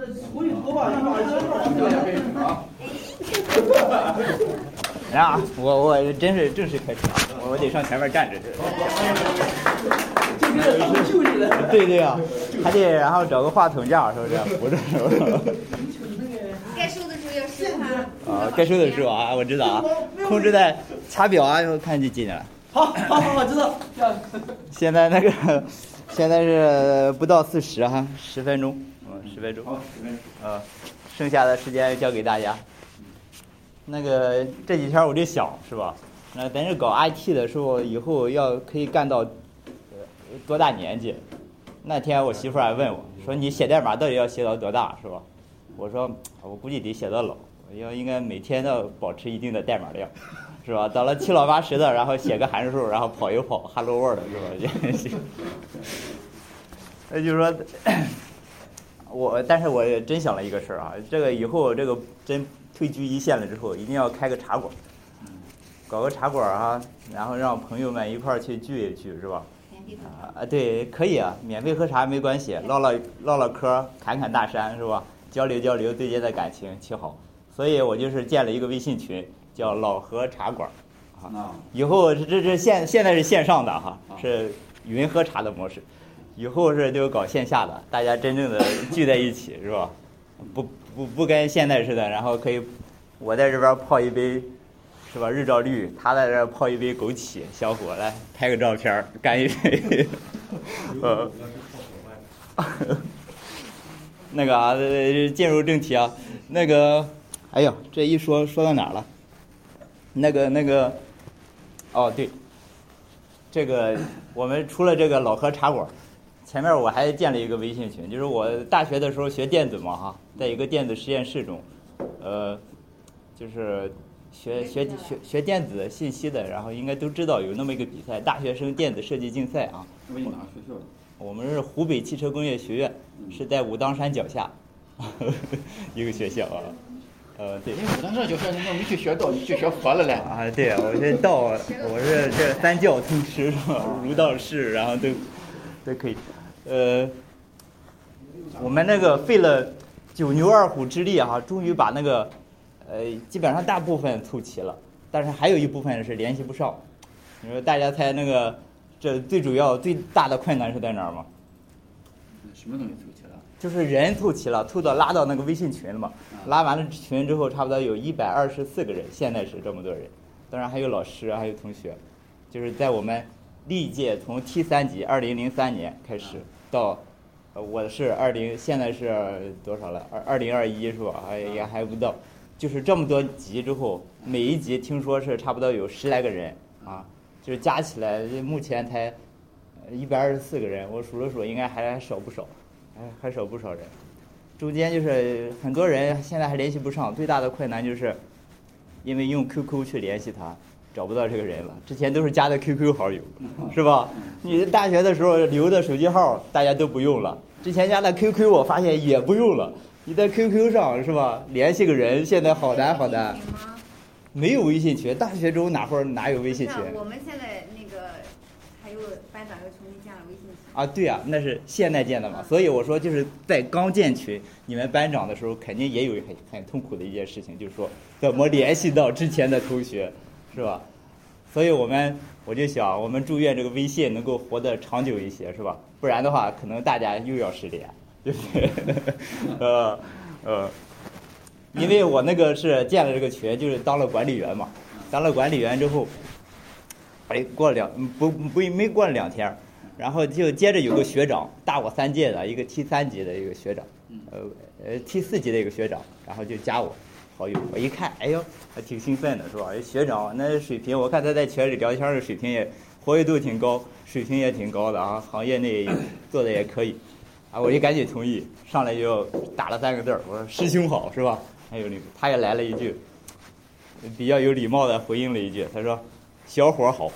啊，我真是正式开始啊，我得上前面站着。对对啊，还得然后找个话筒架，是不是？扶着是吧？ 该收的时候要收哈。 啊，该收的时候啊，我知道啊，控制在卡表啊，我看就进去了。 好，知道。 现在现在是不到40哈，10分钟，10分钟。 好，10分钟。 剩下的时间交给大家。那个这几天我就想是吧，那咱这搞 IT 的时候，以后可以干到多大年纪？那天我媳妇还问我说：“你写代码到底要写到多大是吧？”我说：“我估计得写到老，应该每天要保持一定的代码量，是吧？到了7老8十的，然后写个函数，然后跑一跑 Hello World 是吧？”那就是说，但是我也真想了一个事儿啊，这个以后这个真退居一线了之后，一定要开个茶馆，搞个茶馆啊，然后让朋友们一块儿去聚一聚，是吧？对，可以啊，免费喝茶没关系，唠唠嗑，侃侃大山，是吧？交流交流对间的感情，挺好。所以我就是建了一个微信群，叫老何茶馆，啊，以后这现在是线上的哈，是云喝茶的模式。以后是就搞线下的，大家真正的聚在一起，是吧？不跟现在似的，然后可以我在这边泡一杯，是吧？日照绿，他在这泡一杯枸杞，小伙来拍个照片，干一杯。那个啊，进入正题啊，那个，哎呦，这一说到哪儿了？那个，哦对，这个我们除了这个老何茶馆。前面我还建了一个微信群，就是我大学的时候学电子嘛哈，在一个电子实验室中，就是学电子信息的，然后应该都知道有那么一个比赛，大学生电子设计竞赛啊。 哪个学校的？ 我们是湖北汽车工业学院，是在武当山脚下一个学校啊。对。 武当山脚下，那没去学道，你去学佛了嘞？ 啊，对，我这道，我是这3教通吃是吧？儒道释，然后都可以。我们那个费了9牛2虎之力哈，终于把那个基本上大部分凑齐了，但是还有一部分是联系不上。你说大家猜那个这最主要最大的困难是在哪儿吗？ 什么东西凑齐了？ 就是人凑齐了，拉到那个微信群了嘛。拉完了群之后，差不多有124个人，现在是这么多人，当然还有老师，还有同学，就是在我们历届从T3级2003年开始到，我是现在是多少了？2021是吧？也还不到，就是这么多级之后，每一级听说是差不多有10来个人啊，就是加起来目前才124个人，我数了数，应该还少不少，还少不少人。中间就是很多人现在还联系不上，最大的困难就是因为用 QQ 去联系他。找不到这个人了，之前都是加的 QQ 好友，是吧？你大学的时候留的手机号大家都不用了，之前加的 QQ 我发现也不用了。你在 QQ 上是吧？联系个人现在好难。没有微信群，大学中哪有微信群？ 我们现在那个还有班长又重新建了微信群。 啊，对啊，那是现在建的嘛。所以我说就是在刚建群，你们班长的时候肯定也有很痛苦的一件事情，就是说怎么联系到之前的同学。是吧？所以我就想，我们祝愿这个微信能够活得长久一些，是吧？不然的话，可能大家又要失联，对不对？因为我那个是建了这个群，就是当了管理员嘛。当了管理员之后，没过了2天，然后就接着有个学长，大我3届的一个 T3级的一个学长，T4级的一个学长，然后就加我。好友，我一看，哎呦，还挺兴奋的，是吧？学长那水平，我看他在群里聊天的水平也活跃度挺高，水平也挺高的啊，行业内做的也可以，啊，我就赶紧同意，上来就打了3个字，我说师兄好，是吧？还有他也来了一句，比较有礼貌的回应了一句，他说小伙好，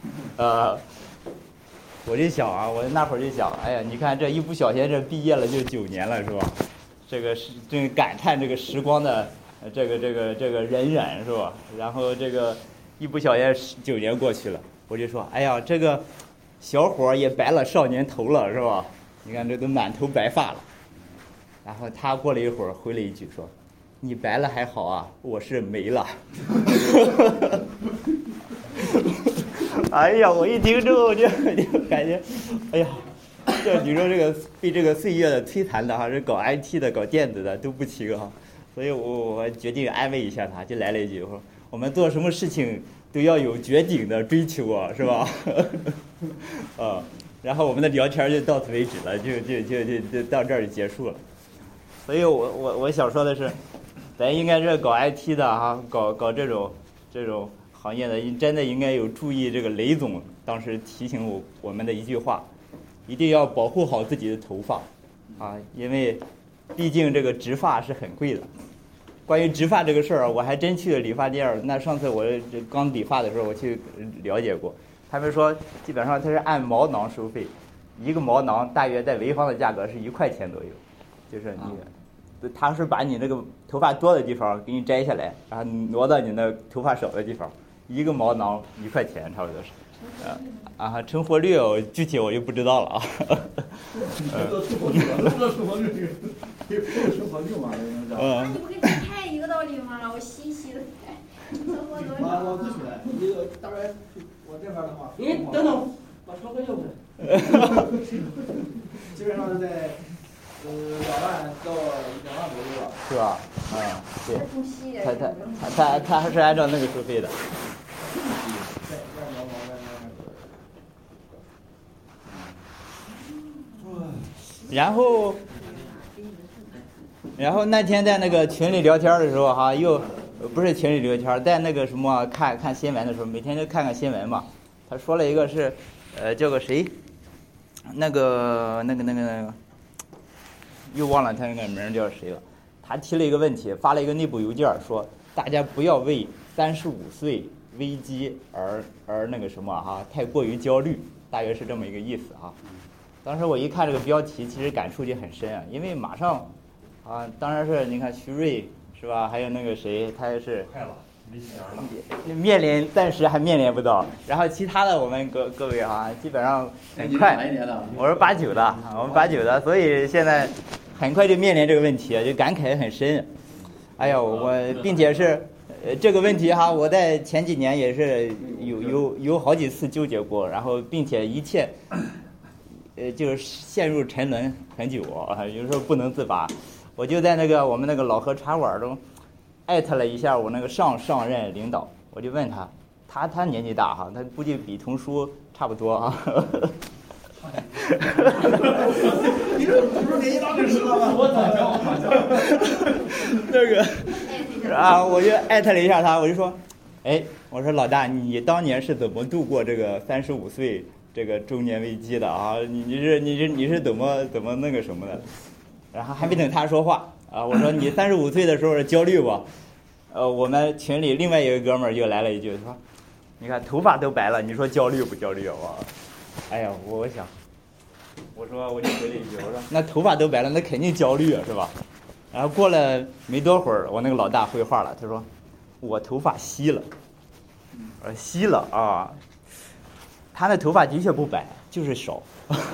我就想啊，我那会儿就想，哎呀，你看这一不小心这毕业了就9年了，是吧？这个是真感叹这个时光的。这个荏苒是吧？然后这个一不小心9年过去了，我就说，哎呀，这个小伙也白了少年头了，是吧？你看这都满头白发了。 然后他过了一会儿回了一句说：“你白了还好啊，我是没了。”哎呀，我一听之后就感觉，哎呀，你说这个被这个岁月的摧残的哈，是搞 IT 的、搞电子的都不轻哈，所以我决定安慰一下他，就来了一句说：“我们做什么事情都要有绝顶的追求啊，是吧？”然后我们的聊天就到此为止了，就到这儿就结束了。所以我想说的是，咱应该是搞 IT 的哈，搞这种行业的，真的应该有注意这个雷总当时提醒我们的一句话，一定要保护好自己的头发啊，因为毕竟这个植发是很贵的。关于植发这个事儿，我还真去了理发店。那上次我刚理发的时候，我去了解过，他们说基本上它是按毛囊收费，一个毛囊大约在潍坊的价格是1块钱左右，就是他是把你那个头发多的地方给你摘下来，然后挪到你那头发少的地方，一个毛囊1块钱，差不多是。成活率具体我就不知道了啊。 那你不跟他拍一个道理吗？我细细的拍，生活多少？ 我不出来，这个大概我这边的话， 你等等，把车回去过来。 基本上是在2万到2万左右吧。 是吧？对。他还是按照那个收费的。然后那天在那个群里聊天的时候哈，又不是群里聊天，在那个什么看新闻的时候，每天就看新闻嘛。他说了一个是，叫个谁，那个，又忘了他那个名叫谁了。他提了一个问题，发了一个内部邮件说，大家不要为35岁危机而那个什么哈，太过于焦虑，大约是这么一个意思啊。当时我一看这个标题，其实感触就很深啊，因为马上，当然是你看徐瑞是吧，还有那个谁，他也是快了，没弦了，暂时还面临不到。然后其他的我们各位基本上很快。我是89的，我们89的，所以现在很快就面临这个问题，就感慨很深。哎呀，并且是这个问题哈，我在前几年也是有好几次纠结过，然后并且一切。就是陷入沉沦很久啊，有时候不能自拔。我就在我们那个老河茶馆中艾特了一下我那个上任领导，我就问他年纪大哈，他估计比童叔差不多啊。 你这童叔年纪大就是了吗？ 那个我就艾特了一下他，我就说，我说老大，你当年是怎么度过这个35岁？这个中年危机的啊，你是怎么那个什么的？然后还没等他说话啊，我说你35岁的时候焦虑不？我们群里另外一个哥们儿就来了一句，说，你看头发都白了，你说焦虑不焦虑啊？哎呀，我想，我就回了一句，我说那头发都白了，那肯定焦虑啊，是吧？然后过了没多会儿，我那个老大回话了，他说我头发稀了，稀了啊。他那头发的确不白，就是少，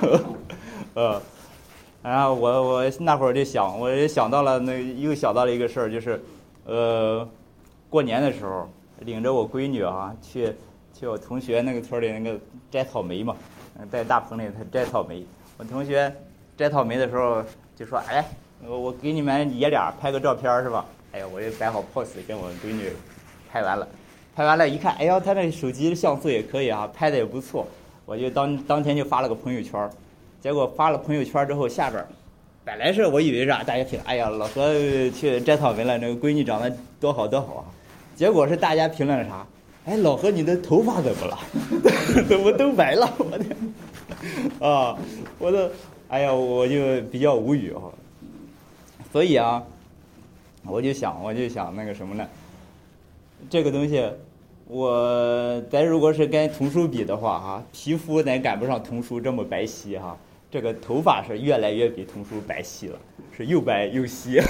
然后我那会儿就想，我又想到了一个事儿，就是，过年的时候领着我闺女去我同学那个村里那个摘草莓嘛，在大棚里他摘草莓，我同学摘草莓的时候就说，我给你们爷俩拍个照片是吧？哎呀，我就摆好 pose 跟我闺女拍完了一看，哎呀，他那手机像素也可以啊，拍的也不错，我就当天就发了个朋友圈，结果发了朋友圈之后，下边本来是我以为是大家评，哎呀，老何去摘草莓了，那个闺女长得多好啊，结果是大家评论啥？老何你的头发怎么了？怎么都白了？我的，哎呀，我就比较无语啊，所以我就想那个什么呢？这个东西。咱如果是跟童叔比的话皮肤咱赶不上童叔这么白皙这个头发是越来越比童叔白皙了，是又白又稀。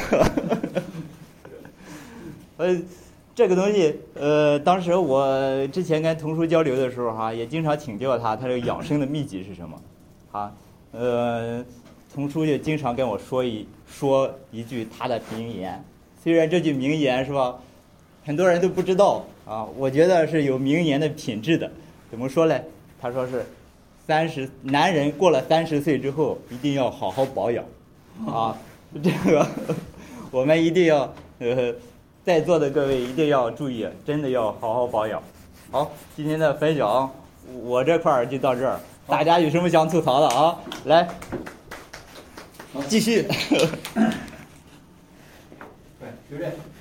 这个东西当时我之前跟童叔交流的时候也经常请教他这个养生的秘籍是什么童叔就经常跟我说一句他的名言，虽然这句名言是吧，很多人都不知道啊，我觉得是有名言的品质的。怎么说嘞？他说是男人过了30岁之后一定要好好保养啊，这个我们一定要在座的各位一定要注意，真的要好好保养。好，今天的分享我这块儿就到这儿，大家有什么想吐槽的啊？来，继续。 对，就这。